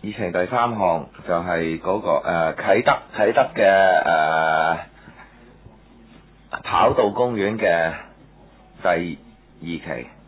議程第3項就係嗰個啟德嘅跑道公園嘅第2期。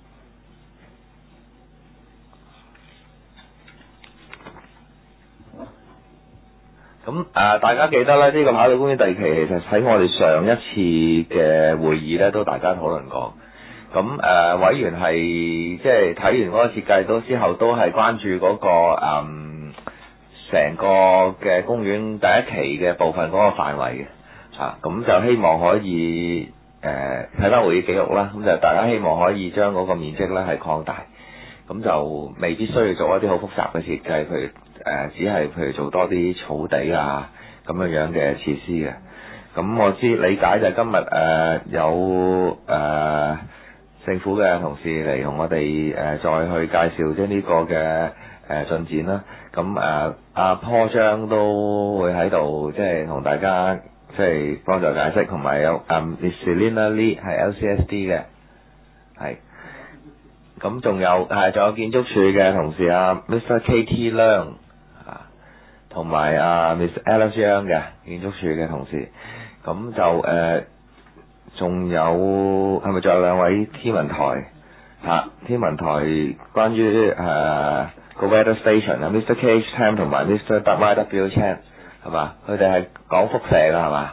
咁大家記得咧，呢個跑道公園第2期其實喺我哋上一次嘅會議咧，都大家討論過。咁委員係即係睇完嗰個設計都之後，都係關注嗰個成個嘅公園第1期嘅部分嗰個範圍嘅。咁就希望可以睇翻會議記錄啦。咁就大家希望可以將嗰個面積咧係擴大。咁就未必需要做一啲好複雜嘅設計，譬如只係譬如做多啲草地啊咁樣嘅設施嘅。咁我理解就今日有政府嘅同事嚟同我哋再去介紹即係呢個嘅進展啦。咁阿坡章都會喺度即係同大家即係幫助解釋，同埋有Miss Selina Lee 係 LCSD 嘅，係。咁仲有建築署嘅同事Mr. KT Leung 同埋Miss Alice Young 嘅建築署嘅同事。咁就仲有係咪仲有2位天文台天文台關於個 weather station Mr. KH Tam 同埋 Mr. YW Chan 係嘛？佢哋係講輻射㗎係嘛？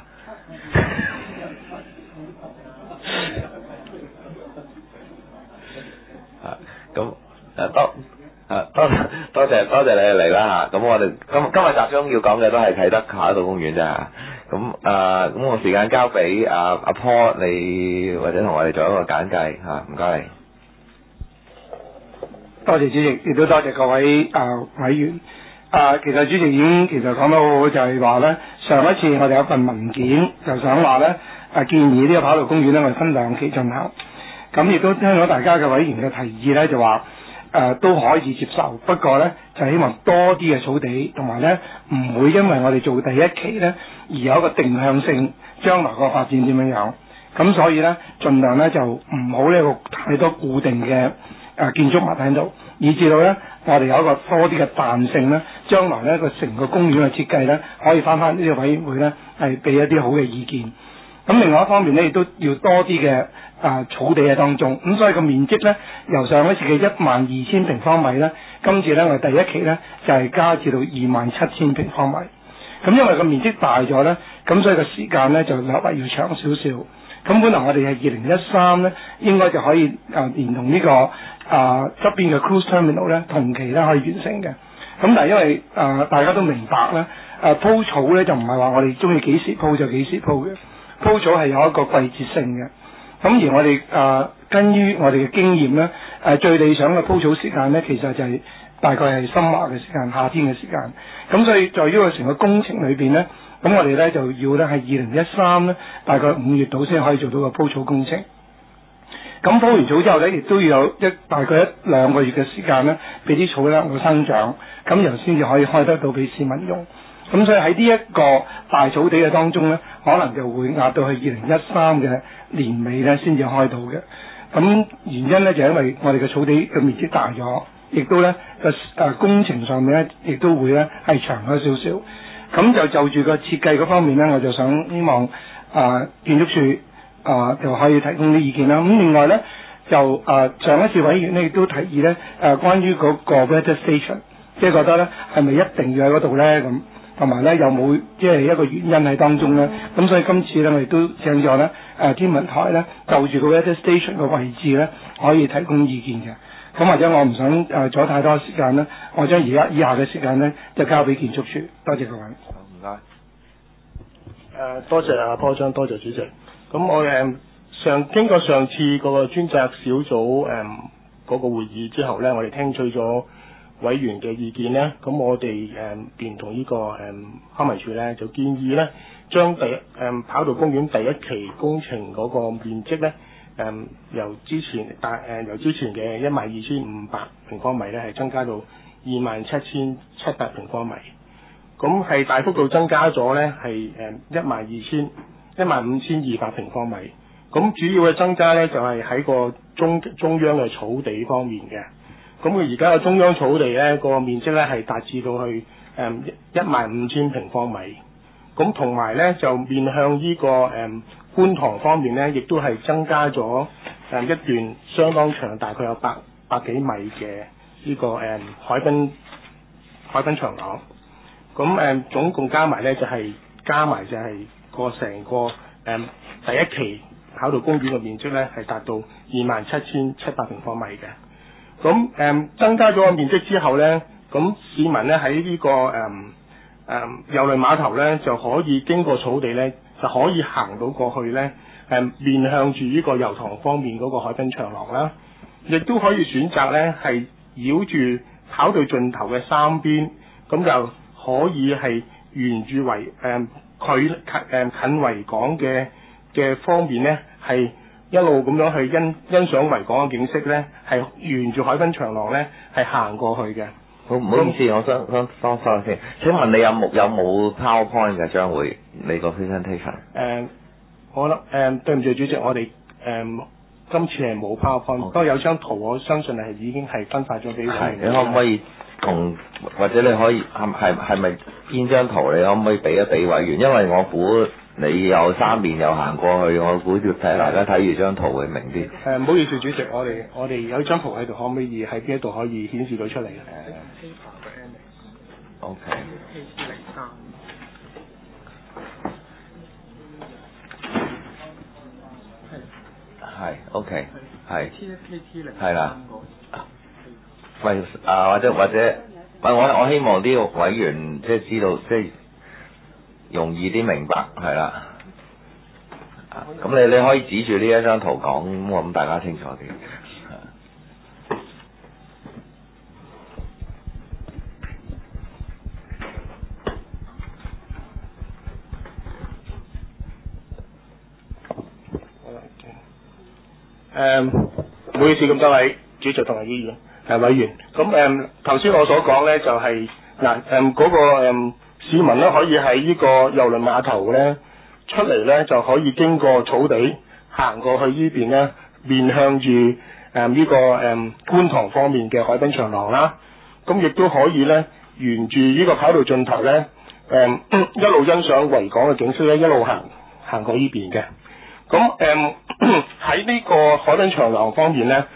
咁多謝你哋嚟啦嚇。咁我哋今日集中要講嘅都係啟德跑道公園啫。咁我時間交俾阿 Paul 你或者同我哋做一個簡介嚇，唔該你。 多謝主席，亦都多謝各位委員。其實主席已經講得好好，就係話咧，上一次我哋有份文件就想話咧建議呢個跑道公園咧，我哋分2期進行。咁亦都聽咗大家嘅委員嘅提議咧，就話都可以接受，不過咧就希望多啲嘅草地，同埋咧唔會因為我哋做第1期咧而有一個定向性，將來個發展點樣。咁所以咧盡量咧就唔好呢個太多固定嘅建築物喺度，以至到咧我哋有一個多啲嘅彈性咧，將來咧個成個公園嘅設計咧可以翻呢個委員會咧係俾一啲好嘅意見。咁另外一方面咧，亦都要多啲嘅草地喺當中。咁所以個面積咧由上一次嘅12000平方米咧，今次咧我哋第1期咧就係加至到27000平方米。咁因為個面積大咗咧，咁所以個時間咧就略為要長少少。咁本來我哋係2013咧應該就可以連同呢個側邊嘅 Cruise Terminal 咧同期咧可以完成嘅。咁但係因為大家都明白咧，鋪草咧就唔係話我哋中意幾時鋪就幾時鋪嘅，鋪草係有一個季節性嘅。咁而我哋根於我哋嘅經驗咧，最理想嘅鋪草時間咧，其實就係大概係summer嘅時間，夏天嘅時間。咁所以在於個成個工程裏邊咧，咁我哋咧就要咧係2013咧，大概5月度先可以做到個鋪草工程。咁鋪完草之後咧，亦都要有大概1-2個月嘅時間咧，俾啲草咧會生長，咁然後先至可以開得到俾市民用。咁所以喺呢一個大草地嘅當中咧，可能就會壓到去2013嘅年尾咧先至開到嘅。咁原因咧就因為我哋嘅草地嘅面積大咗，亦都咧個工程上面咧亦都會咧係長咗少少。咁就住個設計嗰方面咧，我就想希望建築署就可以提供啲意見啦。咁另外咧就上一次委員咧亦都提議咧關於嗰個 weather station， 即係覺得咧係咪一定要喺嗰度咧咁。同埋咧有冇即係一個原因喺當中咧？咁所以今次咧我哋都請咗咧天文台咧就住個 weather station 嘅位置咧可以提供意見嘅。咁或者我唔想阻太多時間咧，我將以下嘅時間咧就交俾建築署。多謝各位。 唔該。 多謝阿坡章，多謝主席。咁我經過上次嗰個專責小組嗰個會議之後咧，我哋聽取咗委員嘅意見咧，咁我哋連同呢個康文署咧就建議咧，將跑道公園第1期工程嗰個面積咧，由之前嘅12500平方米咧，係增加到27700平方米，咁係大幅度增加咗咧，係15200平方米。咁主要嘅增加咧就係喺個中央嘅草地方面嘅。 咁佢而家嘅中央草地咧，個面積咧係達至到去15000平方米。咁同埋咧就面向呢個觀塘方面咧，亦都係增加咗一段相當長，大概有百幾米嘅呢個海濱長廊。咁總共加埋咧就係個成個第一期跑道公園嘅面積咧係達到27700平方米嘅。咁增加咗個面積之後咧，咁市民咧喺呢個郵輪碼頭咧就可以經過草地咧，就可以行到過去咧，面向住呢個油塘方面嗰個海濱長廊啦，亦都可以選擇咧係繞住跑道盡頭嘅三邊，咁就可以係沿住近維港嘅方面咧，係一路咁樣去欣賞維港嘅景色咧，係沿住海濱長廊咧係行過去嘅。 好，唔好意思，我想多先。請問你有冇 PowerPoint 嘅將會你個 presentation？ 我諗對唔住主席，我哋今次係冇 PowerPoint，不過有張圖，我相信係已經係分發咗俾委員。 你可唔可以或者你可以係咪邊張圖？你可唔可以俾一俾委員？因為我估你有三面又行過去，我估要大家睇住張圖會明啲。 唔好意思，主席，我哋有張圖喺度，可唔可以喺邊一度可以顯示到出嚟嘅 ？OK。係 OK 係。係啦。喂或者我希望啲委員即係知道即係容易啲明白係啦。咁你可以指住呢一張圖講，咁大家清楚啲。 唔好意思咁多位主席同埋議員委員，咁頭先我所講咧就係嗰個市民咧可以喺呢個郵輪碼頭咧出嚟咧就可以經過草地行過去呢邊咧，面向住呢個觀塘方面嘅海濱長廊啦，咁亦都可以咧沿住呢個跑道盡頭咧一路欣賞維港嘅景色咧，一路行過呢邊嘅。咁喺呢個海濱長廊方面咧，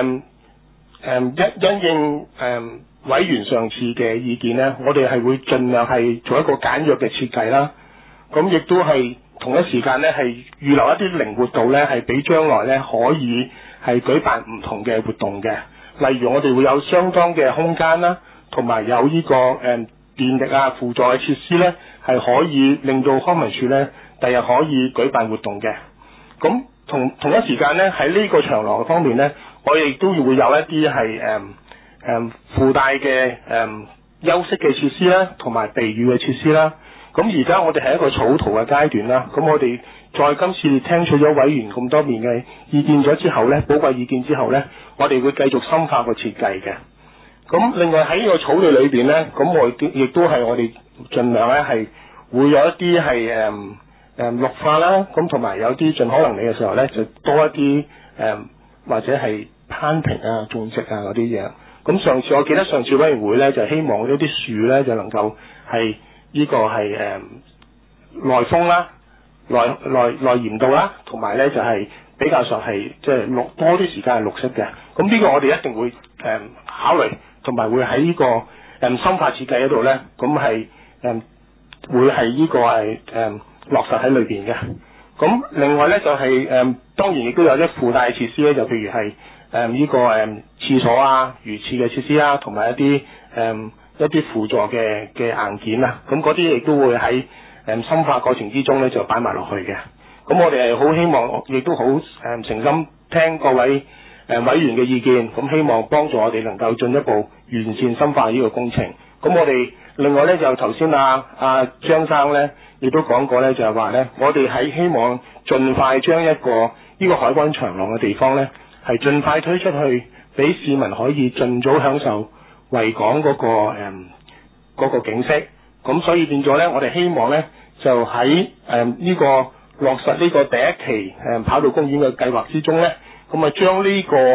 因應委員上次嘅意見咧，我哋係會盡量係做一個簡約嘅設計啦。咁亦都係同一時間咧係預留一啲靈活度咧，係俾將來咧可以係舉辦唔同嘅活動嘅。例如我哋會有相當嘅空間啦，同埋有呢個電力啊輔助嘅設施咧，係可以令到康文署咧第日可以舉辦活動嘅。咁同一時間咧喺呢個長廊方面咧，我哋亦都會有一啲係附帶嘅休息嘅設施啦，同埋避雨嘅設施啦。咁而家我哋係一個草圖嘅階段啦。咁我哋在今次聽取咗委員咁多面嘅意見咗之後咧，寶貴意見之後咧，我哋會繼續深化個設計嘅。咁另外喺呢個草地裏邊咧，咁我亦都係我哋盡量咧係會有一啲係綠化啦，咁同埋有啲盡可能嘅時候咧，就多一啲或者係攀平啊、種植啊嗰啲嘢。咁我記得上次委員會咧就希望呢啲樹咧就能夠係呢個係耐風啦、耐鹽度啦，同埋咧就係比較上係即係多啲時間係綠色嘅。咁呢個我哋一定會考慮，同埋會喺呢個深化設計嗰度咧，咁係會係呢個係落實喺裏邊嘅。咁另外咧就係當然亦都有啲附帶設施咧，就譬如係呢個廁所啊、魚廁嘅設施啦，同埋一啲輔助嘅硬件啊，咁嗰啲亦都會喺深化過程之中咧就擺埋落去嘅。咁我哋係好希望，亦都好誠心聽各位委員嘅意見，咁希望幫助我哋能夠進一步完善深化呢個工程。咁我哋另外咧就頭先張生咧亦都講過咧，就係話咧，我哋喺希望盡快將呢個海灣長廊嘅地方咧，係盡快推出去，俾市民可以盡早享受維港嗰個景色。咁所以變咗咧，我哋希望咧就喺呢個落實呢個第一期跑道公園嘅計劃之中咧，咁啊將呢個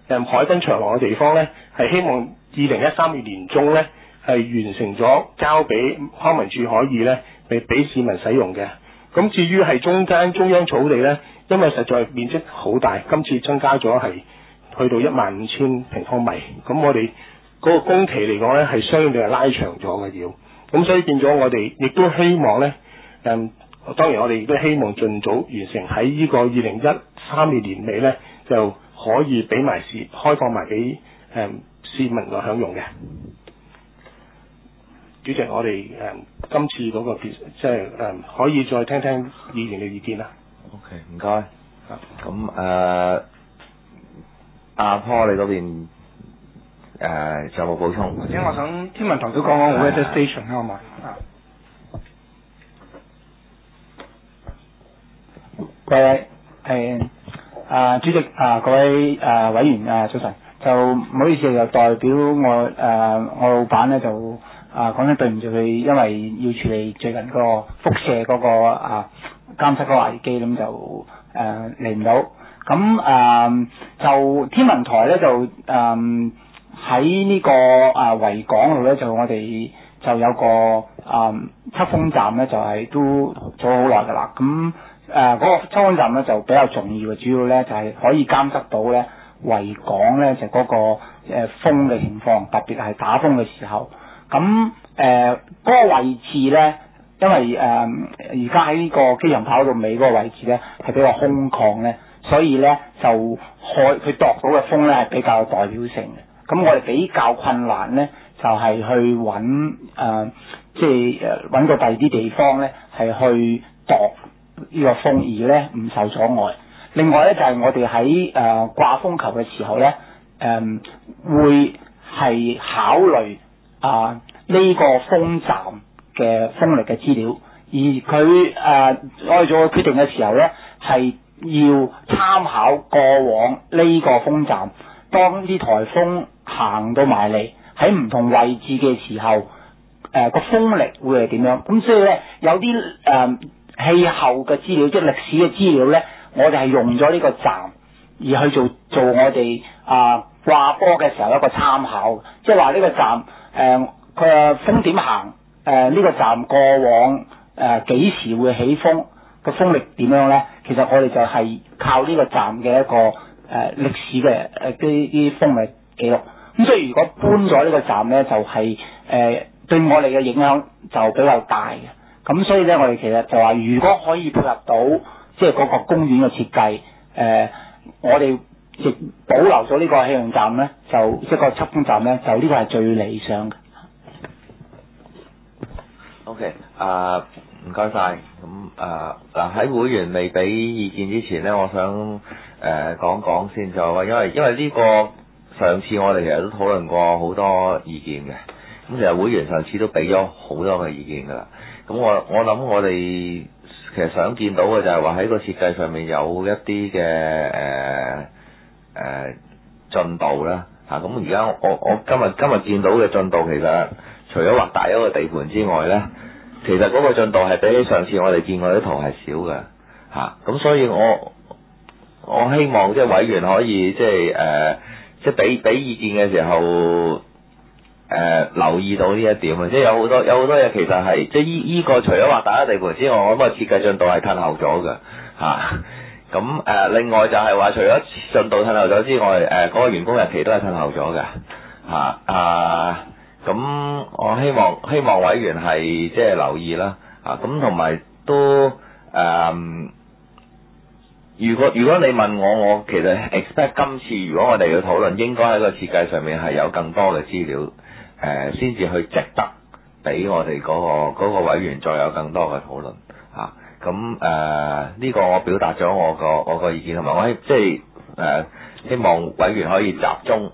海濱長廊嘅地方咧，係希望2013年年中咧係完成咗交俾康文署可以咧俾市民使用嘅。咁至於係中間中央草地咧，因為實在面積好大，今次增加咗係去到15000平方米，咁我哋嗰個工期嚟講咧係相對係拉長咗嘅要，咁所以變咗我哋亦都希望咧，當然我哋亦都希望盡早完成喺呢個2013年年尾咧就可以俾埋開放埋俾市民嚟享用嘅。主席，我哋今次嗰個即係可以再聽聽議員嘅意見啦。 OK， 唔該。咁阿坡你嗰邊仲有冇補充？ 或者我想天文台都講講 weather station 啦，好嘛？ 各位主席各位委員早晨，就唔好意思又代表我老闆咧就講真對唔住佢，因為要處理最近個輻射嗰個監測嗰個危機，咁就嚟唔到。咁就天文台咧就喺呢個維港度咧，就我哋就有個測風站咧，就係都做咗好耐㗎啦。咁嗰個測風站咧就比較重要嘅，主要咧就係可以監測到咧維港咧就嗰個風嘅情況，特別係打風嘅時候。咁嗰個位置咧，因為而家喺呢個機場跑道尾嗰個位置咧係比較空曠咧，所以咧就佢度到嘅風咧係比較有代表性嘅。咁我哋比較困難咧，就係去揾揾個第二啲地方咧係去度呢個風，而咧唔受阻礙。另外咧就係我哋喺掛風球嘅時候咧，會係考慮呢個風站嘅風力嘅資料，而佢我哋做個決定嘅時候咧，係要參考過往呢個風站，當啲颱風行到埋嚟喺唔同位置嘅時候，個風力會係點樣？咁所以咧有啲氣候嘅資料，即係歷史嘅資料咧，我哋係用咗呢個站而去做我哋掛波嘅時候一個參考，即係話呢個站佢嘅風點行，呢個站過往幾時會起風，個風力點樣咧？其實我哋就係靠呢個站嘅一個歷史嘅啲風力記錄。咁所以如果搬咗呢個站咧，就係對我哋嘅影響就比較大嘅。咁所以咧，我哋其實就話，如果可以配合到即係嗰個公園嘅設計，我哋亦保留咗呢個氣象站咧，就即係個測風站咧，就呢個係最理想嘅。 OK，唔該晒。咁喺會員未俾意見之前咧，我想講講先，就話因為呢個上次我哋其實都討論過好多意見嘅，咁其實會員上次都俾咗好多嘅意見㗎啦。咁我諗我哋其實想見到嘅就係話喺個設計上面有一啲嘅進度啦嚇。咁而家我今日見到嘅進度，其實除咗畫大一個地盤之外咧，其實嗰個進度係比起上次我哋見過啲圖係少嘅嚇。咁所以我希望即係委員可以即係俾意見嘅時候留意到呢一點啊，即係有好多嘢其實係即係依個除咗畫大一地盤之外，我諗個設計進度係褪後咗嘅嚇。咁另外就係話除咗進度褪後咗之外，嗰個完工日期都係褪後咗嘅嚇。咁我希望委員係即係留意啦嚇。咁同埋都如果你問我其實 expect 今次如果我哋要討論，應該喺個設計上面係有更多嘅資料，先至去值得俾我哋嗰個委員再有更多嘅討論嚇。咁呢個我表達咗我個意見，同埋我即係希望委員可以集中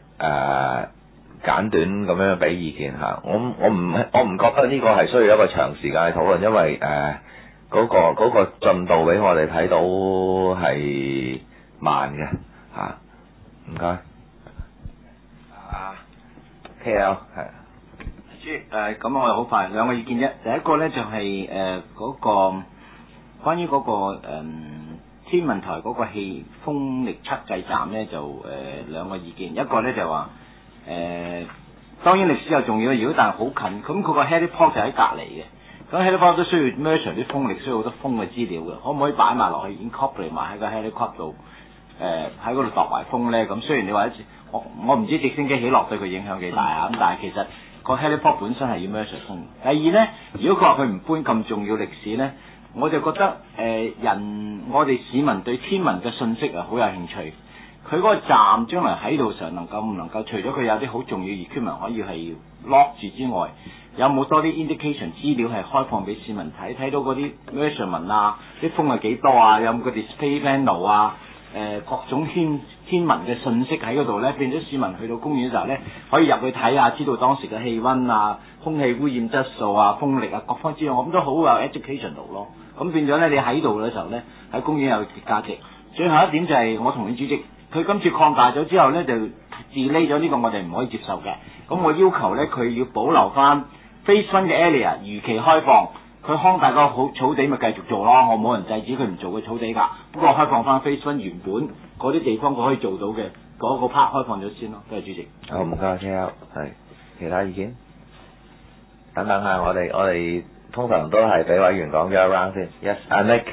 簡短咁樣俾意見嚇。我唔覺得呢個係需要一個長時間去討論，因為嗰個進度俾我哋睇到係慢嘅嚇。唔該。KL 係。 咁我哋好快兩個意見啫。第一個咧就係嗰個關於嗰個天文台嗰個氣風力測計站咧就兩個意見，一個咧就話當然歷史又重要，如果但係好近，咁佢個 heliport 就喺隔離嘅，咁 heliport 都需要 measure 啲風力，需要好多風嘅資料嘅，可唔可以擺埋落去 incorporate 埋喺個 heliport 度喺嗰度度埋風咧？咁雖然你話我唔知直升機起落對佢影響幾大啊，咁但係其實個 heliport 本身係要 measure 風。第二咧，如果佢話佢唔搬咁重要歷史咧，我就覺得我哋市民對天文嘅信息好有興趣。佢嗰個站將來喺度時候能夠除咗佢有啲好重要 equipment 可以係 lock 住之外，有冇多啲 indication 資料係開放俾市民睇到嗰啲 measurement 啊，啲風係幾多啊，有冇個 display panel 啊，各種天文嘅信息喺嗰度咧，變咗市民去到公園嘅時候咧，可以入去睇下，知道當時嘅氣温啊、空氣污染質素啊、風力啊各方資料，我諗都好有 educational 咯。咁變咗咧，你喺度嘅時候咧，喺公園有價值。最後一點就係我同你主席，佢今次擴大咗之後咧，就 delay 咗呢個我哋唔可以接受嘅。咁我要求咧，佢要保留翻 Phase 1嘅 area 如期開放。佢康大個好草地咪繼續做咯，我冇人制止佢唔做嘅草地㗎。不過開放翻 Phase 1原本嗰啲地方佢可以做到嘅嗰個 part 開放咗先咯。多謝主席。 好，唔該，KL 係其他意見？等下，我哋通常都係俾委員講咗一 round 先。Yes, Nick.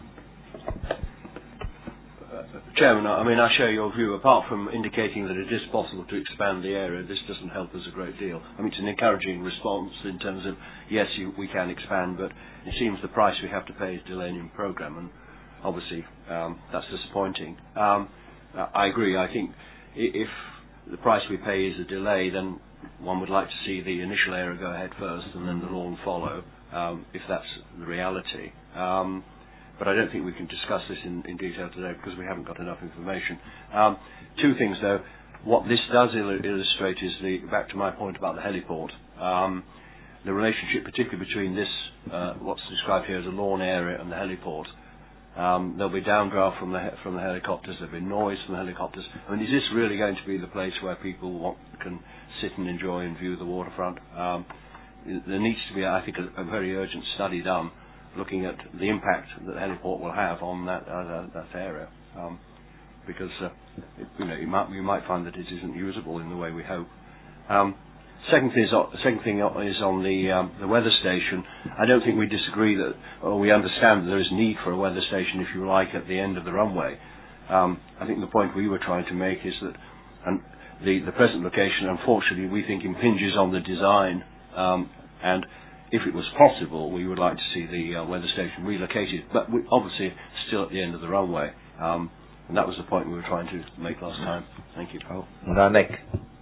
Chairman, I mean, I share your view. Apart from indicating that it is possible to expand the area, this doesn't help us a great deal. I mean, it's an encouraging response in terms of, yes, we can expand, but it seems the price we have to pay is delaying the programme, and obviously that's disappointing. I agree. I think if the price we pay is a delay, then one would like to see the initial area go ahead first and then the lawn follow, if that's the reality. But I don't think we can discuss this in detail today because we haven't got enough information. Two things though. What this does illustrate is back to my point about the heliport. The relationship particularly between this, what's described here as a lawn area and the heliport. There'll be downdraft from the helicopters, there'll be noise from the helicopters. I mean, is this really going to be the place where people can sit and enjoy and view the waterfront? There needs to be, I think, a very urgent study done looking at the impact that the heliport will have on that area, because you might find that it isn't usable in the way we hope. Second thing is on the weather station. I don't think we disagree that, or we understand that there is need for a weather station, if you like, at the end of the runway. I think the point we were trying to make is that the present location, unfortunately, we think impinges on the design, and if it was possible, we would like to see the weather station relocated, but obviously still at the end of the runway. And that was the point we were trying to make last time. Thank you. 好，唔該 Nick。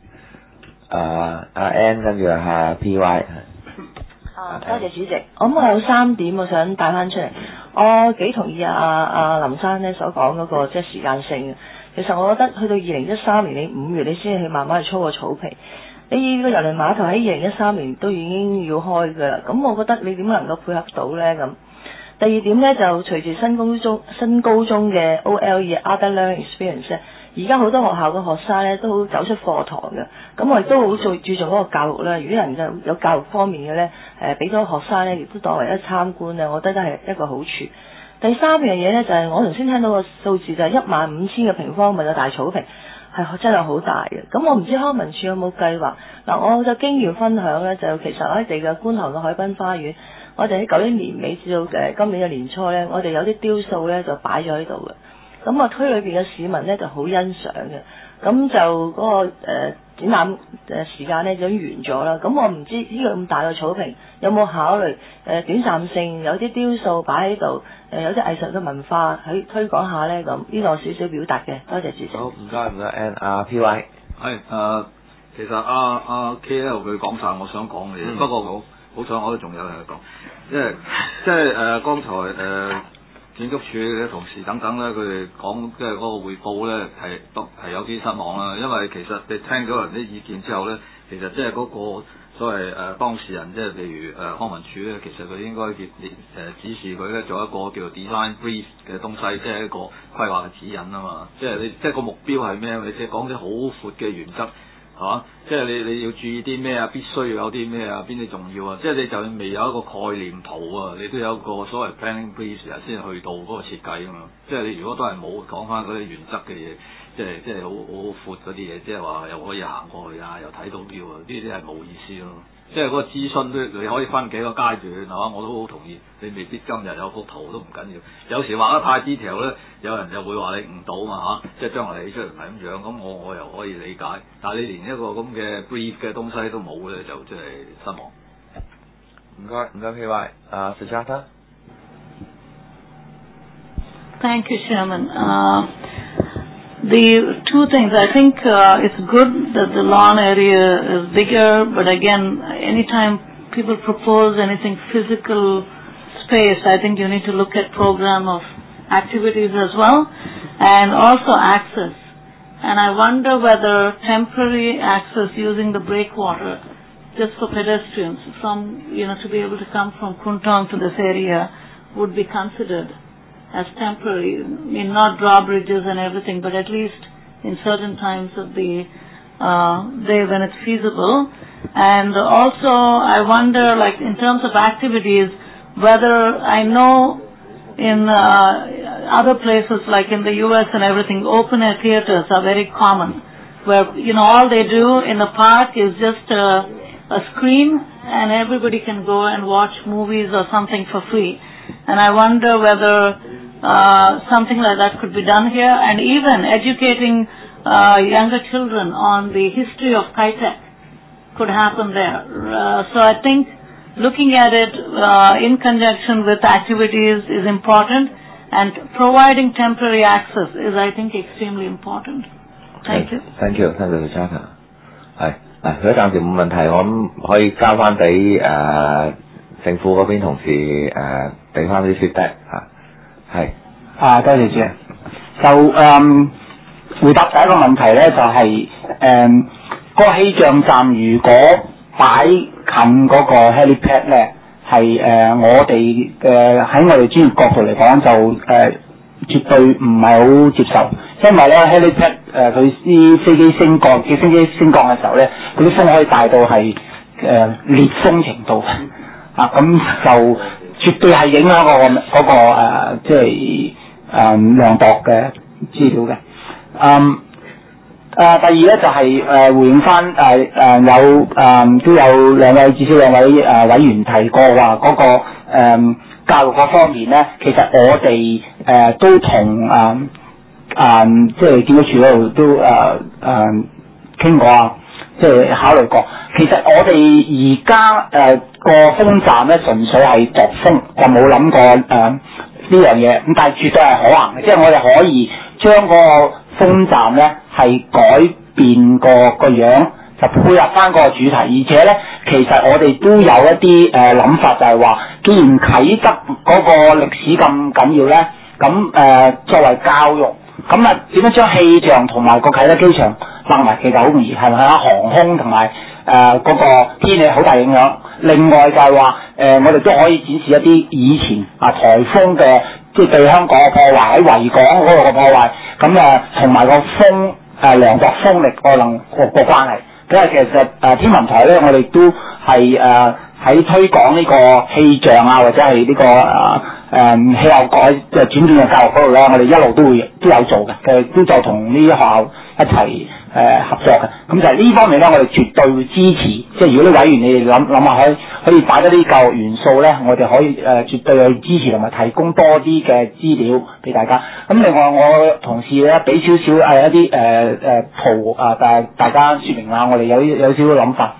阿 Ann 跟住係 PY。 多謝主席。我有3點我想帶翻出嚟。我幾同意阿林生咧所講嗰個即係時間性。其實我覺得去到2013年你5月你先去慢慢去操個草皮。你個郵輪碼頭喺2013年都已經要開㗎啦，咁我覺得你點能夠配合到呢？咁第二點呢，就隨住新高中嘅 OLE Other Learning Experience 咧，而家好多學校嘅學生呢都走出課堂嘅，咁我亦都好注重嗰個教育啦。如果能夠有教育方面嘅呢，俾咗學生呢亦都當為一參觀呢，我覺得都係一個好處。第三樣嘢呢，就係我頭先聽到個數字就係15000個平方米嘅大草坪。係真係好大嘅，咁我唔知康文署有冇計劃嗱，我嘅經驗分享咧，就其實我哋嘅觀塘嘅海濱花園，我哋喺舊年年尾至到今年嘅年初咧，我哋有啲雕塑咧就擺咗喺度嘅，咁啊區裏邊嘅市民咧就好欣賞嘅，咁就嗰個展覽時間咧就已經完咗啦，咁我唔知呢個咁大嘅草坪有冇考慮短暫性有啲雕塑擺喺度，有啲藝術嘅文化喺推廣下咧，咁呢個少少表達嘅，多謝主席。 好，唔該，Ann，PY。 係其實阿 KL 佢講晒我想講嘅嘢，不過好彩我都仲有嘢講，因為即係剛才建築署嘅同事等等咧，佢哋講即係嗰個匯報咧係有啲失望啦，因為其實你聽咗人啲意見之後咧，其實即係嗰個所謂當事人，即係譬如康文署咧，其實佢應該指示佢咧做一個叫做 design brief 嘅東西，即係一個規劃嘅指引啊嘛，即係你即係個目標係咩？你即係講啲好闊嘅原則係嘛？ 即係你要注意啲咩啊，必須要有啲咩啊，邊啲重要啊，即係你就算未有一個概念圖啊，你都有一個所謂 planning brief 先去到嗰個設計啊嘛。即係你如果都係冇講翻嗰啲原則嘅嘢，即係好闊嗰啲嘢，即係話又可以行過去啊，又睇到標啊，呢啲係冇意思咯。即係嗰個諮詢都你可以分幾個階段係嘛，我都好同意。你未必今日有幅圖都唔緊要，有時畫得太 detail 咧，有人就會話你誤導嘛嚇，即係將來起出嚟唔係咁樣，咁我又可以理解。但係你連一個咁嘅 brief 嘅東西都冇咧，就真係失望。 唔該 KY， Sujata。 Thank you, Chairman. The two things, I think it's good that the lawn area is bigger, but again, anytime people propose anything physical space, I think you need to look at program of activities as well, and also access. And I wonder whether temporary access using the breakwater just for pedestrians from, to be able to come from Kuntong to this area would be considered as temporary. I mean, not drawbridges and everything, but at least in certain times of the day when it's feasible. And also, I wonder, like in terms of activities, whether I know in other places like in the US and everything, open air theaters are very common, where all they do in the park is just a screen and everybody can go and watch movies or something for free. And I wonder whether something like that could be done here, and even educating younger children on the history of Kai-Tak could happen there. So I think looking at it in conjunction with activities is important, and providing temporary access is, I think, extremely important. Thank you. Thank you, Sujata。 係佢暫時冇問題，我諗可以交翻俾政府嗰邊同事俾翻啲 feedback 係。 多謝主席。就回答第一個問題咧，就係嗰個氣象站如果擺近嗰個 helipad 咧，係我哋喺我哋專業角度嚟講就絕對唔係好接受，因為咧 helipad 佢啲飛機升降嘅時候咧，嗰啲風可以大到係烈風程度啊，咁就絕對係影響嗰個即係量度嘅資料嘅。第二咧就係回應翻都有至少兩位委員提過話嗰個教育嗰方面咧，其實我哋都同即係建築署嗰度都傾過啊，即係考慮過。其實我哋而家個風站咧純粹係度風，就冇諗過呢樣嘢，咁但係絕對係可行嘅，即係我哋可以將嗰個風站咧係改變個樣，就配合翻個主題，而且咧其實我哋都有一啲諗法，就係話，既然啟德嗰個歷史咁緊要咧，咁作為教育，咁啊點樣將氣象同埋個啟德機場攬埋，其實好容易，係咪啊？航空同埋嗰個天氣好大影響。另外就係話我哋都可以展示一啲以前颱風嘅，即係對香港嘅破壞，喺維港嗰度嘅破壞，咁同埋個風量度風力個關係。因為其實天文台咧，我哋都係喺推廣呢個氣象或者係呢個氣候轉變嘅教育嗰度咧，我哋一路都有做嘅，都就同呢啲學校一齊合作嘅。咁就係呢方面咧，我哋絕對會支持。即係如果啲委員你哋諗下可以擺多啲教育元素咧，我哋可以絕對去支持同埋提供多啲嘅資料俾大家。咁另外我同事咧俾少少一啲圖大家説明下，我哋有少少諗法。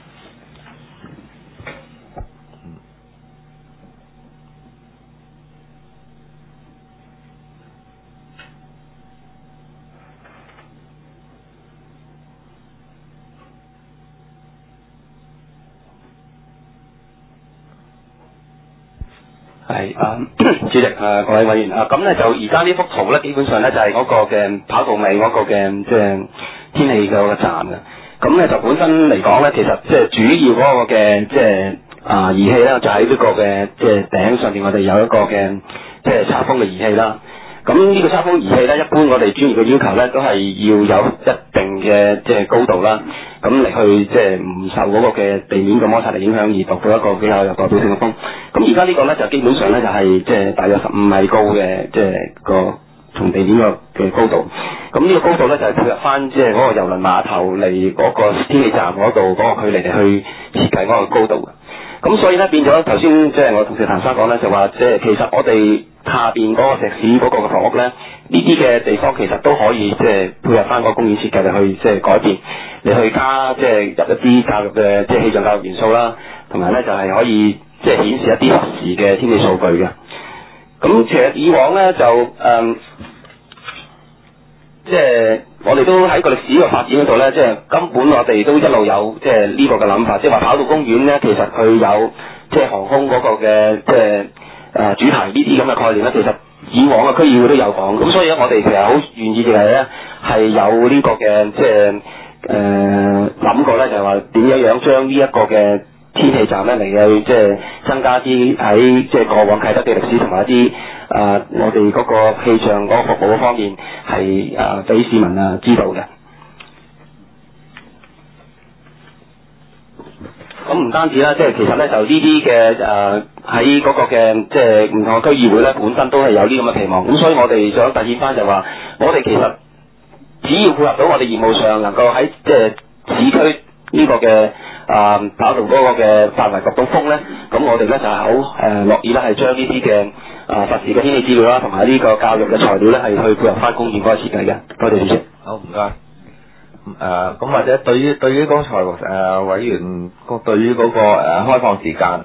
係主席各位委員咁咧就而家呢幅圖咧，基本上咧就係嗰個嘅跑道尾嗰個嘅即係天氣嗰個站嘅。咁咧就本身嚟講咧，其實即係主要嗰個嘅即係儀器咧，就喺呢個嘅即係頂上邊，我哋有一個嘅即係測風嘅儀器啦。 咁呢個測風儀器咧，一般我哋專業嘅要求咧，都係要有一定嘅即係高度啦，咁嚟去即係唔受嗰個嘅地面嘅摩擦力影響，而讀到一個比較有代表性嘅風。咁而家呢個咧就基本上咧就係即係大約15米高嘅，即係個從地面嘅高度。咁呢個高度咧就係配合翻即係嗰個郵輪碼頭離嗰個天氣站嗰度嗰個距離嚟去設計嗰個高度嘅。咁所以咧變咗頭先即係我同事譚生講咧，就話即係其實我哋下邊嗰個石屎嗰個嘅房屋咧，呢啲嘅地方其實都可以即係配合翻個公園設計嚟去即係改變，你去加即係入一啲教育嘅即係氣象教育元素啦，同埋咧就係可以即係顯示一啲實時嘅天氣數據嘅。咁其實以往咧就即係我哋都喺個歷史嘅發展嗰度咧，即係根本我哋都一路有即係呢個嘅諗法，即係話跑道公園咧，其實佢有即係航空嗰個嘅即係主題呢啲咁嘅概念咧，其實以往嘅區議會都有講，咁所以咧我哋其實好願意嘅係咧係有呢個嘅即係諗過咧，就係話點樣將呢一個嘅天氣站咧嚟去即係增加啲喺即係過往啟德嘅歷史同埋一啲我哋嗰個氣象嗰個服務方面係俾市民知道嘅。咁唔單止啦，即係其實咧就呢啲嘅喺嗰個嘅即係唔同嘅區議會咧，本身都係有啲咁嘅期望。咁所以我哋想突顯翻就話，我哋其實只要配合到我哋業務上能夠喺即係市區呢個嘅跑道嗰個嘅範圍讀到風咧，咁我哋咧就係好樂意咧係將呢啲嘅實時嘅天氣資料啦，同埋呢個教育嘅材料咧係去配合翻公園嗰個設計嘅。多謝主席。 好，唔該。咁或者對於剛才委員對於嗰個開放時間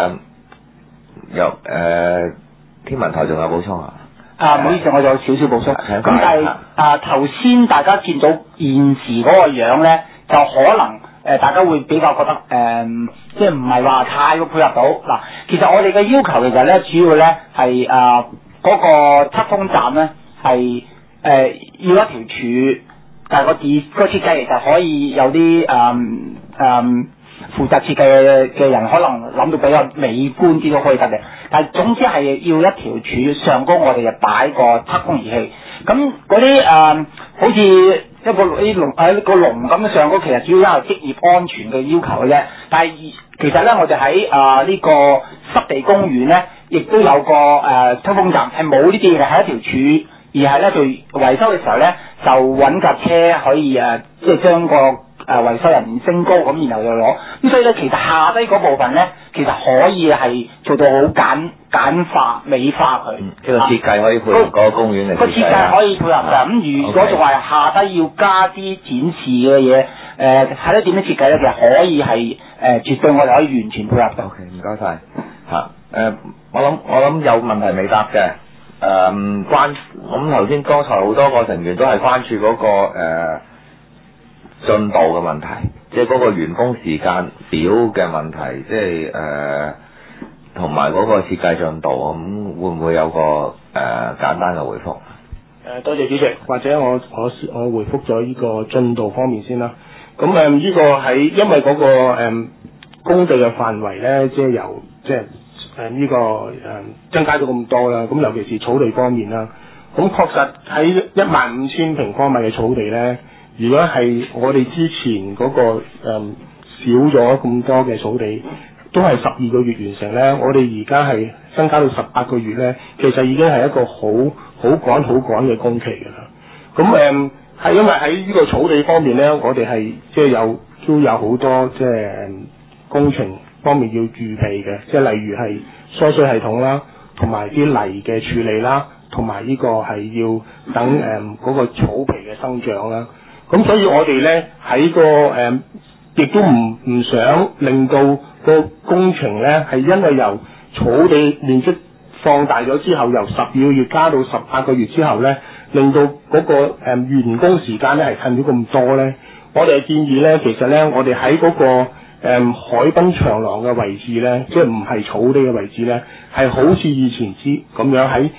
天文台仲有補充啊？ 唔好意思，我有少少補充。咁但係頭先大家見到現時嗰個樣咧，就可能大家會比較覺得即係唔係話太過配合到嗱。其實我哋嘅要求其實咧，主要咧係嗰個測風站咧係要一條柱。但係個設計其實可以有啲負責設計嘅人可能諗到比較美觀啲都可以得嘅，但係總之係要一條柱上高，我哋就擺個測風儀器。咁嗰啲好似一個籠喺個籠咁上高，其實主要係職業安全嘅要求嘅啫。但係其實咧，我哋喺呢個濕地公園咧，亦都有個測風站，係冇呢啲嘢，係一條柱。而係咧，做維修嘅時候咧，就揾架車可以即係將個維修人員升高咁，然後就攞。咁所以咧，其實下低嗰部分咧，其實可以係做到好簡化、美化佢。 呢個設計可以配合嗰個公園嚟。 個設計可以配合㗎。咁如果仲係下低要加啲展示嘅嘢，係咧點樣設計咧？其實可以係絕對我哋可以完全配合嘅。 OK， 唔該晒。我諗有問題未答嘅。咁頭先剛才好多個成員都係關注嗰個進度嘅問題，即係嗰個完工時間表嘅問題，即係同埋嗰個設計進度，咁會唔會有個簡單嘅回覆？ 多謝主席，或者我回覆咗呢個進度方面先啦。咁呢個喺因為嗰個工地嘅範圍咧，即係由即係。增加咗咁多啦，咁尤其是草地方面啦，咁確實喺15000平方米嘅草地咧，如果係我哋之前嗰個少咗咁多嘅草地，都係12個月完成咧，我哋而家係增加到18個月咧，其實已經係一個好趕嘅工期㗎啦。咁係因為喺呢個草地方面咧，我哋係即係都有好多即係工程方面要預備嘅，即係例如係疏水系統啦，同埋啲泥嘅處理啦，同埋呢個係要等嗰個草皮嘅生長啦。咁所以我哋咧喺個亦都唔想令到個工程咧係因為由草地面積放大咗之後，由12個月加到18個月之後咧，令到嗰個完工時間咧係褪咗咁多咧。我哋建議咧，其實咧我哋喺嗰個海濱長廊嘅位置咧，即係唔係草地嘅位置咧，係好似以前咁樣喺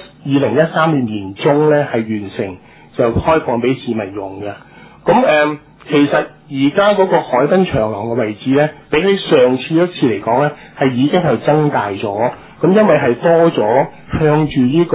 2013年年中咧係完成，就開放俾市民用嘅。咁其實而家嗰個海濱長廊嘅位置咧，比起上次一次嚟講咧，係已經係增大咗。咁因為係多咗向住呢個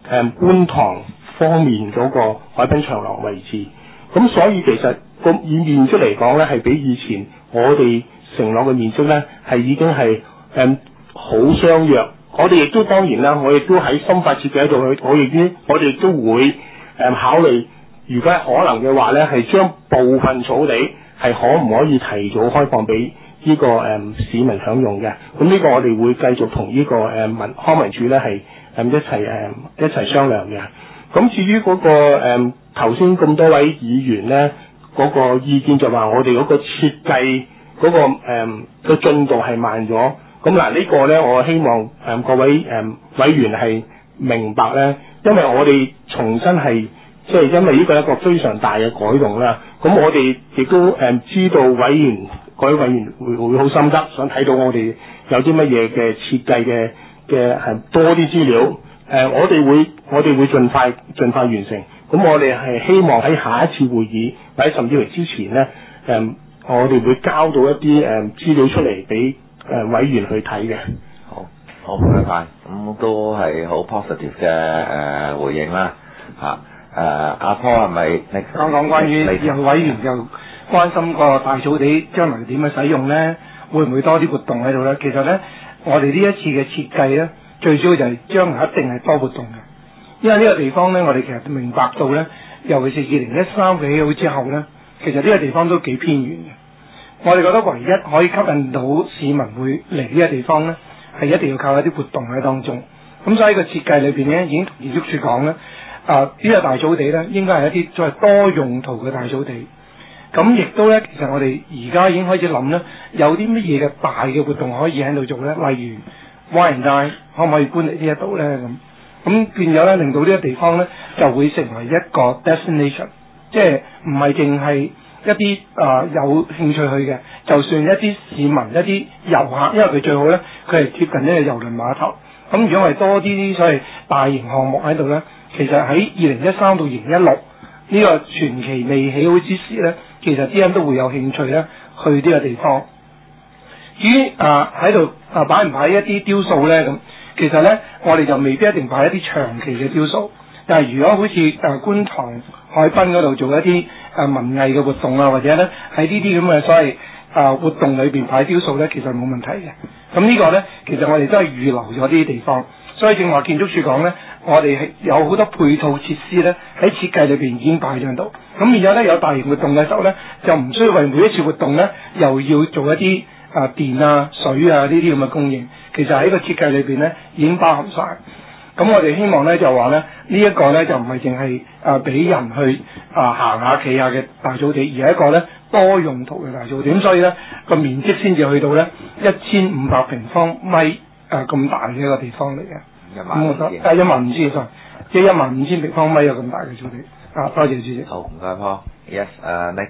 觀塘方面嗰個海濱長廊位置。咁所以其實個以面積嚟講咧，係比以前我哋承諾嘅面積咧係已經係好相若。我哋亦都當然啦，我亦都喺深化設計度，我哋亦都會考慮，如果係可能嘅話咧，係將部分草地係可唔可以提早開放俾呢個市民享用嘅。咁呢個我哋會繼續同呢個康文署咧係一齊商量嘅。咁至於嗰個頭先咁多位議員咧嗰個意見就話我哋嗰個設計嗰個進度係慢咗。咁嗱呢個咧，我希望各位委員係明白咧，因為我哋重新係即係因為呢個係一個非常大嘅改動啦。咁我哋亦都知道各位委員會好心急，想睇到我哋有啲乜嘢嘅設計嘅係多啲資料。我哋會盡快完成。咁我哋係希望喺下一次會議或者甚至乎之前咧，我哋會交到一啲資料出嚟俾委員去睇嘅。 好唔該晒，咁都係好 positive 嘅回應啦嚇。阿坡係咪講關於有委員就關心個大草地將來點樣使用咧？會唔會多啲活動喺度咧？其實咧，我哋呢一次嘅設計咧，最主要就係將來一定係多活動嘅，因為呢個地方咧，我哋其實明白到咧，尤其是2013起好之後咧，其實呢個地方都幾偏遠嘅。我哋覺得唯一可以吸引到市民會嚟呢個地方咧，係一定要靠一啲活動喺當中。咁所以個設計裏邊咧，已經同建築署講咧，呢個大草地咧應該係一啲作為多用途嘅大草地。咁亦都咧，其實我哋而家已經開始諗咧，有啲乜嘢嘅大嘅活動可以喺度做咧，例如 Wine and Dine 可唔可以搬嚟呢一度咧咁變咗咧，令到呢個地方咧就會成為一個 destination， 即係唔係淨係一啲有興趣去嘅，就算一啲市民、一啲遊客，因為佢最好咧，佢係貼近呢個郵輪碼頭。咁如果係多啲所謂大型項目喺度咧，其實喺2013到2016呢個傳奇未起好之時咧，其實啲人都會有興趣咧去呢個地方。至於喺度擺唔擺一啲雕塑咧咁，其實咧我哋就未必一定擺一啲長期嘅雕塑。但係如果好似觀塘海濱嗰度做一啲文藝嘅活動啊，或者咧喺呢啲咁嘅所謂活動裏邊擺雕塑咧，其實冇問題嘅。咁呢個咧，其實我哋都係預留咗呢啲地方。所以正話建築署講咧，我哋係有好多配套設施咧喺設計裏邊已經擺咗喺度。咁變咗咧有大型活動嘅時候咧，就唔需要為每一次活動咧又要做一啲電啊、水啊呢啲咁嘅供應。其實喺個設計裏邊咧已經包含晒。咁我哋希望咧就話咧呢一個咧就唔係淨係俾人去行下企下嘅大草地，而係一個咧多用途嘅大草地。咁所以咧個面積先至去到咧1500平方米咁大嘅一個地方嚟嘅。咁我覺得15000即係15000平方米有咁大嘅草地。多謝主席。 好，唔該Paul。Yes, Nick.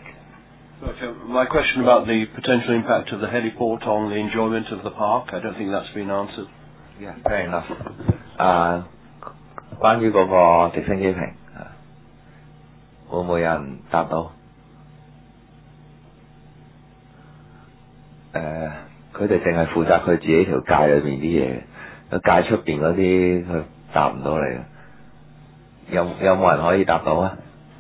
My question about the potential impact of the heliport on the enjoyment of the park, I don't think that's been answered. Yeah, fair enough. 關於嗰個直升機坪，會唔會有人答到？佢哋淨係負責佢自己條界裏邊啲嘢，界出邊嗰啲佢答唔到你。有冇人可以答到啊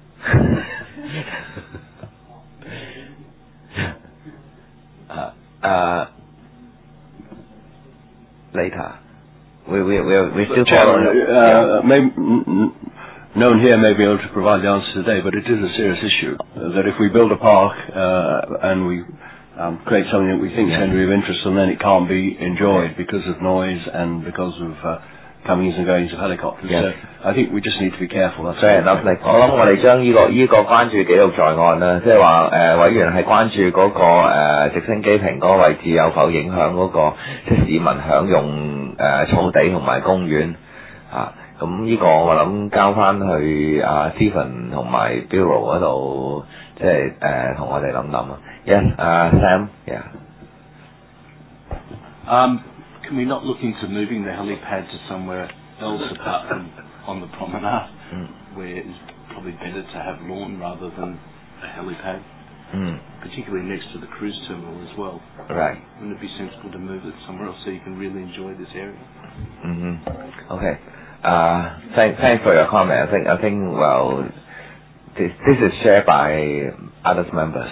？Later. We still maybe no one here may be able to provide the answer today, but it is a serious issue that if we build a park and we create something that we think is going to be of interest and then it can't be enjoyed because of noise and because of comings and goings of helicopters. Yes. So I think we just need to be careful. That's fair enough. 我諗我哋將呢個關注記錄在案啦，即係話委員係關注嗰個直升機坪嗰個位置有否影響嗰個即係市民享用草地同埋公園啊。咁呢個我諗交翻去Stephen 同埋 Bureau 嗰度，即係同我哋諗諗啊。Yes, Sam. Yeah. Can we not look into moving the helipad to somewhere else apart from on the promenade, where it's probably better to have lawn rather than a helipad, particularly next to the cruise terminal as well? Right. Wouldn't it be sensible to move it somewhere else so you can really enjoy this area? Okay. Thanks for your comment. I think well, this is shared by other members.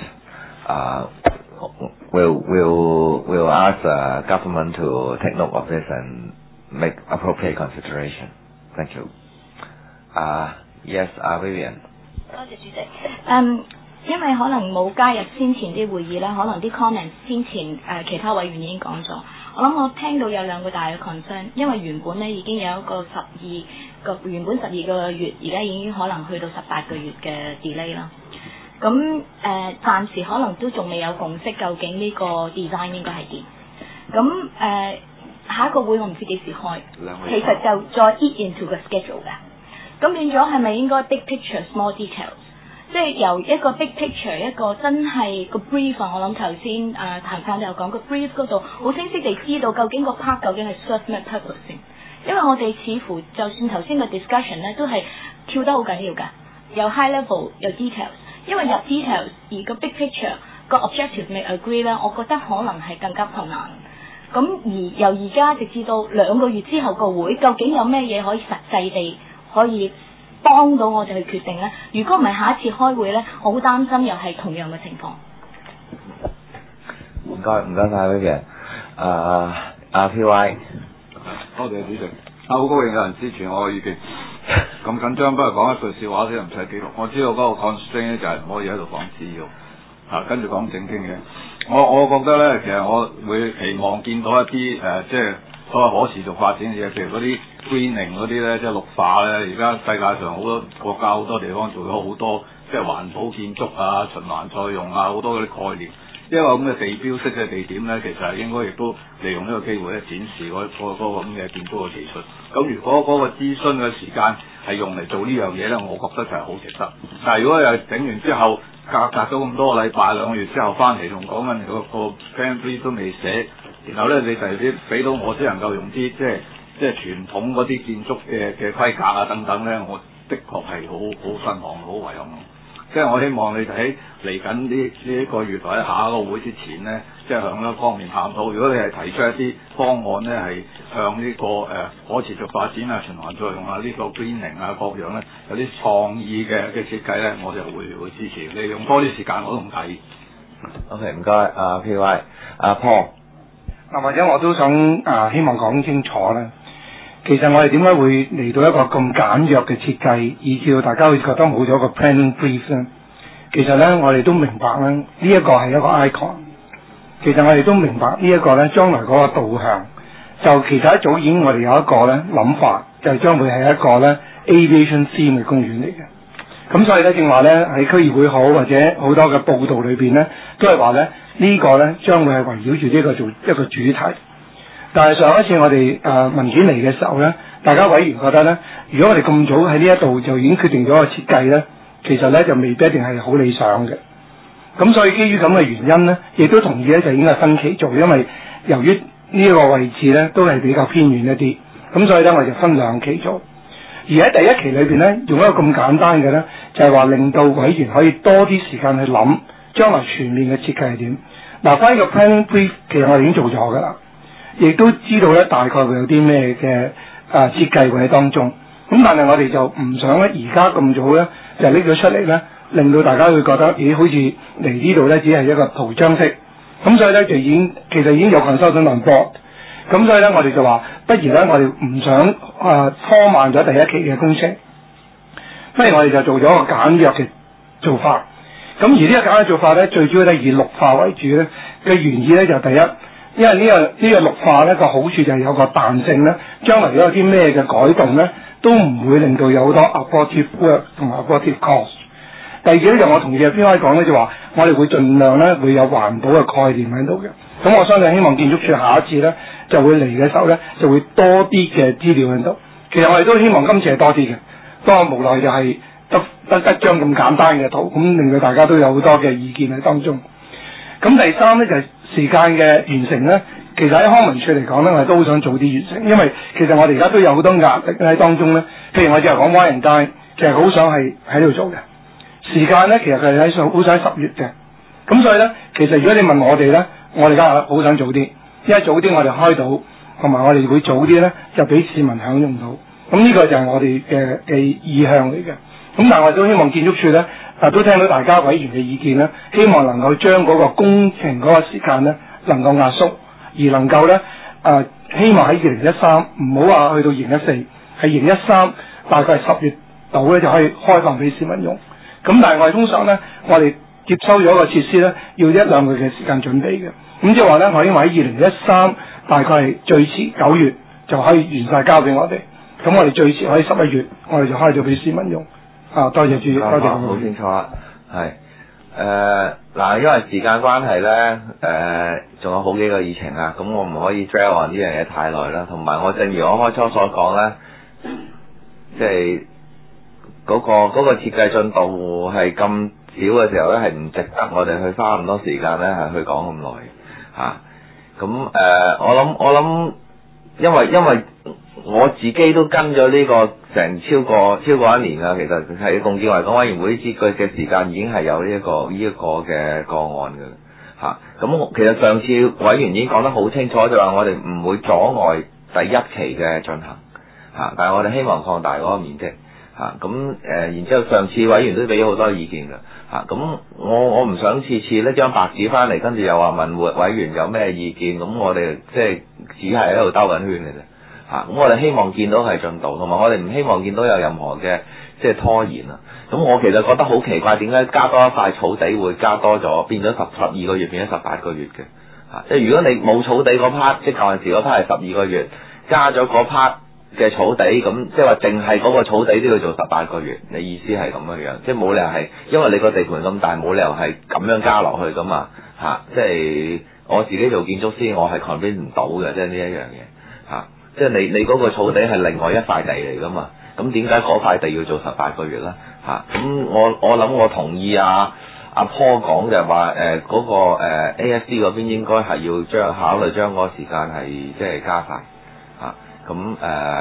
We'll ask government to take note of this and make appropriate consideration. Thank you. Yes, Vivian. 多謝主席。因為可能冇加入先前啲會議啦，可能啲 comment 先前其他委員已經講咗。我諗我聽到有兩個大嘅 concern， 因為原本咧已經有一個原本12個月，而家已經可能去到18個月嘅 delay 啦。咁暫時可能都仲未有共識，究竟呢個 design 應該係點？咁下一個會我唔知幾時開，其實就再 eat into 個 schedule 嘅。咁變咗係咪應該 big picture small details？ 即係由一個 big picture 一個真係個 brief 我諗頭先譚生都有講個 brief 嗰度好清晰地知道究竟個 part 究竟係 serve 咩 purpose 先。因為我哋似乎就算頭先個 discussion 咧都係跳得好緊要㗎，有 high level 有 details。因為入 details 而個 big picture 個 objective 未 agree 咧，我覺得可能係更加困難。咁而由而家直至到2個月之後個會，究竟有咩嘢可以實際地可以幫到我哋去決定咧？如果唔係下一次開會咧，我好擔心又係同樣嘅情況。 唔該晒 Vivian。PY。 多謝主席。好高興有人支持我嘅意見。咁緊張，不如講一句笑話先，唔使記錄。我知道嗰個 constraint 咧就係唔可以喺度講資料，跟住講正經嘅。我覺得咧，其實我會期望見到一啲即係所謂可持續發展嘅嘢，譬如嗰啲 greening 嗰啲咧，即係綠化咧。而家世界上好多國家好多地方做咗好多即係環保建築啊、循環再用啊，好多嗰啲概念。一個咁嘅地標式嘅地點咧，其實係應該亦都利用呢個機會咧展示嗰個咁嘅建築嘅技術。咁如果嗰個諮詢嘅時間係用嚟做呢樣嘢咧，我覺得就係好值得。但係如果又整完之後隔咗咁多個禮拜2個月之後翻嚟仲講緊個 plan brief 都未寫，然後咧你就啲俾到我只能夠用啲即係傳統嗰啲建築嘅規格啊等等咧，我的確係好失望好遺憾。即係我希望你哋喺嚟緊呢一個月或者下一個會之前咧，即係向一方面探討。如果你係提出一啲方案咧，係向呢個可持續發展啊、循環再用啊、呢個 greening 啊各樣咧，有啲創意嘅設計咧，我就會支持。你用多啲時間我都唔介意。 OK， 唔該。PY， Paul。 嗱，或者我都想希望講清楚咧。其實我哋點解會嚟到一個咁簡約嘅設計，以至到大家會覺得冇咗個 planning brief 咧？其實咧，我哋都明白咧，呢一個係一個 icon。其實我哋都明白呢一個咧，將來嗰個導向，就其實一早已經我哋有一個咧諗法，就係將會係一個咧 aviation theme 嘅公園嚟嘅。咁所以咧，正話咧喺區議會好或者好多嘅報道裏邊咧，都係話咧呢個咧將會係圍繞住呢個做一個主題。但係上一次我哋文件嚟嘅時候咧，大家委員覺得咧，如果我哋咁早喺呢一度就已經決定咗個設計咧，其實咧就未必一定係好理想嘅。咁所以基於咁嘅原因咧，亦都同意咧就應該分期做，因為由於呢個位置咧都係比較偏遠一啲，咁所以咧我哋就分2期做。而喺第一期裏邊咧，用一個咁簡單嘅咧，就係話令到委員可以多啲時間去諗將來全面嘅設計係點。嗱，關於個 planning brief 其實我哋已經做咗㗎啦。亦都知道咧，大概會有啲咩嘅設計會喺當中。咁但係我哋就唔想咧，而家咁早咧就拎咗出嚟咧，令到大家會覺得，咦，好似嚟呢度咧只係一個圖章式。咁所以咧就其實已經有 consultant on board。咁所以咧我哋就話，不如咧我哋唔想拖慢咗第一期嘅工程，不如我哋就做咗個簡約嘅做法。咁而呢個簡約做法咧，最主要咧以綠化為主咧嘅原意咧就第一。因為呢個綠化咧個好處就係有個彈性咧，將來如果有啲咩嘅改動咧，都唔會令到有好多 abortive work 同埋 abortive cost。第二咧就我同意阿邊位講咧，就話我哋會盡量咧會有環保嘅概念喺度嘅。咁我相信希望建築署下一次咧就會嚟嘅時候咧就會多啲嘅資料喺度。其實我哋都希望今次係多啲嘅，不過無奈就係得一張咁簡單嘅圖，咁令到大家都有好多嘅意見喺當中。咁第三咧就係時間嘅完成咧，其實喺康文署嚟講咧，我哋都好想早啲完成，因為其實我哋而家都有好多壓力喺當中咧。譬如我只係講灣人街，其實好想係喺度做嘅。時間咧，其實佢係好想10月嘅。咁所以咧，其實如果你問我哋咧，我哋梗係好想早啲，因為早啲我哋開到，同埋我哋會早啲咧就俾市民享用到。 咁呢個就係我哋嘅意向嚟嘅。咁但係我哋都希望建築署咧，都聽到大家委員嘅意見啦，希望能夠將嗰個工程嗰個時間咧能夠壓縮，而能夠咧希望喺2013唔好話去到2014，係2013大概係10月度咧就可以開放俾市民用。咁但係我哋通常咧，我哋接收咗個設施咧，要1-2個月嘅時間準備嘅。咁即係話咧，我希望喺2013大概係最遲9月就可以完晒交俾我哋。咁我哋最遲可以11月，我哋就開咗俾市民用。多謝主席，多謝。 好清楚啦，係嗱，因為時間關係咧，仲有好幾個議程啊，咁我唔可以 dwell on 呢樣嘢太耐啦。同埋我正如我開初所講咧，即係嗰個設計進度係咁少嘅時候咧，係唔值得我哋去花咁多時間咧，係去講咁耐嚇。咁我諗，因為我自己都跟咗呢個成超過1年啦，其實係共建維港委員會知佢嘅時間已經係有呢一個嘅個案㗎啦嚇。咁其實上次委員已經講得好清楚，就話我哋唔會阻礙第一期嘅進行嚇，但係我哋希望擴大嗰個面積嚇。咁然之後上次委員都俾咗好多意見㗎嚇。咁我唔想次次呢張白紙翻嚟，跟住又話問委員有咩意見，咁我哋即係只係喺度兜緊圈嘅啫。咁我哋希望見到係進度，同埋我哋唔希望見到有任何嘅即係拖延啊。咁我其實覺得好奇怪，點解加多一塊草地會加多咗，變咗12個月變咗18個月嘅？即係如果你冇草地嗰 part， 即係舊陣時嗰 part 係12個月，加咗嗰 part 嘅草地，咁即係話淨係嗰個草地都要做18個月。你意思係咁樣樣，即係冇理由係因為你個地盤咁大，冇理由係咁樣加落去噶嘛即係我自己做建築師，我係 convince 唔到嘅，即係呢一樣嘢即係你嗰個草地係另外一塊地嚟噶嘛，咁點解嗰塊地要做18個月咧？咁我諗我同意阿 Paul 講就係話嗰個ASD 嗰邊應該係要考慮將嗰個時間係即係加快咁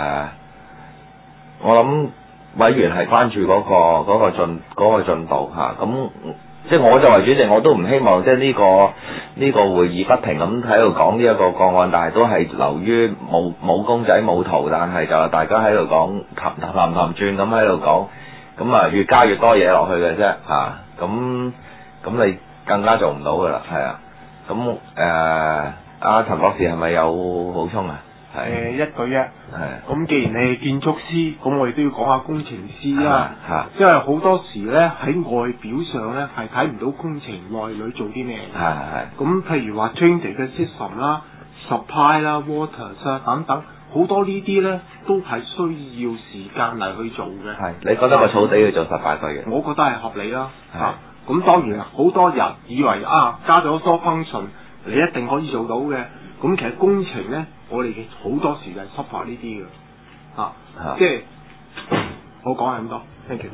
我諗委員係關注嗰個進度咁。即係我作為主席，我都唔希望即係呢個會議不停咁喺度講呢一個個案，但係都係流於冇公仔冇圖，但係就大家喺度講氹轉咁喺度講，咁越加越多嘢落去嘅啫咁你更加做唔到噶啦，係咁阿陳博士係咪有補充啊？ 一舉一。咁既然你係建築師，咁我哋都要講下工程師啦。因為好多時咧喺外表上咧係睇唔到工程內裏做啲咩。咁譬如話 drainage 嘅 system 啦、supply 啦、waters 啦等等，好多呢啲咧都係需要時間嚟去做嘅。 你覺得個草地要做18個月？ 我覺得係合理啦。咁當然好多人以為加咗多 function， 你一定可以做到嘅。咁其實工程咧，我哋好多時係執法呢啲嘅，即係我講係咁多 ，thank you。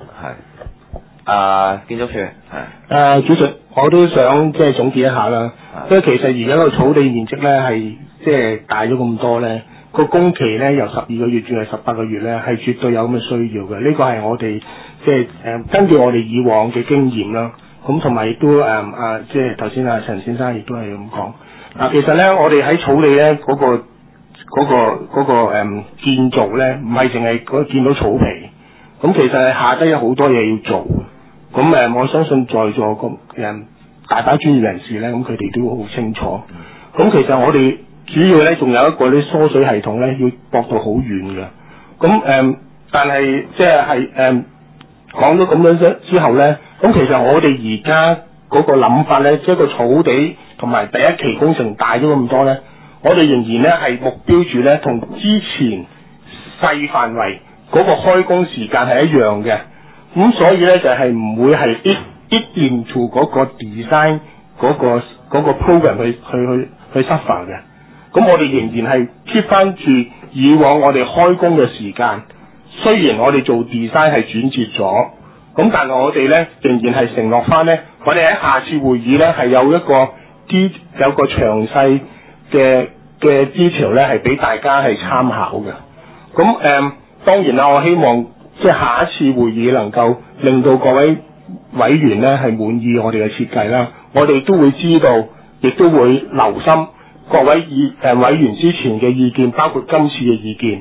建築署主席，我都想即係總結一下啦。因為其實而家個草地面積咧係即係大咗咁多咧，個工期咧由12個月轉係18個月咧，係絕對有咁嘅需要嘅。呢個係我哋即係根據我哋以往嘅經驗啦。咁同埋亦都即係頭先陳先生亦都係咁講。其實咧，我哋喺草地咧嗰個建造咧，唔係淨係見到草皮，咁其實係下低有好多嘢要做。咁我相信在座個大把專業人士咧，咁佢哋都好清楚。咁其實我哋主要咧，仲有一個啲疏水系統咧，要駁到好遠嘅。咁但係即係講咗咁樣之後咧，咁其實我哋而家嗰個諗法咧，即係個草地同埋第一期工程大咗咁多咧，我哋仍然咧係目標住咧同之前細範圍嗰個開工時間係一樣嘅，咁所以咧就係唔會係into嗰個 design 嗰個 program 去 suffer 嘅。咁我哋仍然係 keep 翻住以往我哋開工嘅時間，雖然我哋做 design 係轉折咗，咁但係我哋咧仍然係承諾翻咧，我哋喺下次會議咧係有個詳細嘅 detail 咧係俾大家係參考嘅。咁當然啦，我希望即係下一次會議能夠令到各位委員咧係滿意我哋嘅設計啦。我哋都會知道，亦都會留心各位委員之前嘅意見，包括今次嘅意見。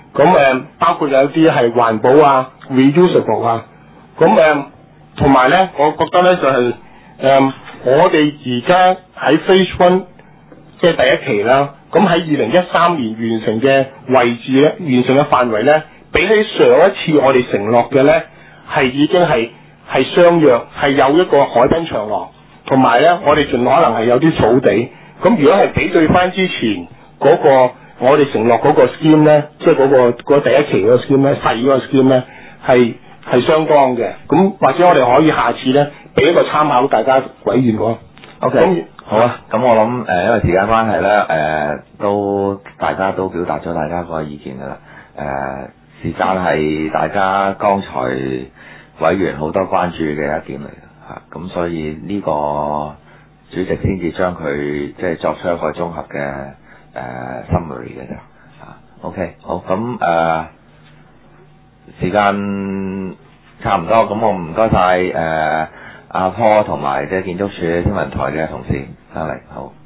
咁包括有啲係環保啊 reusable 啊，咁同埋咧，我覺得咧就係、我哋而家喺 Phase One 即係第一期啦，咁喺2013年完成嘅位置咧，完成嘅範圍咧，比起上一次我哋承諾嘅咧，係已經係相約，係有一個海濱長廊，同埋咧我哋盡可能係有啲草地。咁如果係比對翻之前嗰、個我哋承諾嗰個 scheme 咧，即係嗰第一期嗰個 scheme 咧，細嗰個 scheme 咧係相當嘅。咁或者我哋可以下次咧俾一個參考大家委員喎。 OK， 好啊。咁我諗因為時間關係咧，大家都表達咗大家個意見㗎啦。時間係大家剛才委員好多關注嘅一點嚟嘅嚇，咁所以呢個主席先至將佢即係作出一個綜合嘅summary 嘅啫嚇。OK， 好，咁時間差唔多，咁我唔該晒阿坡同埋即係建築署天文台嘅同事上嚟，好。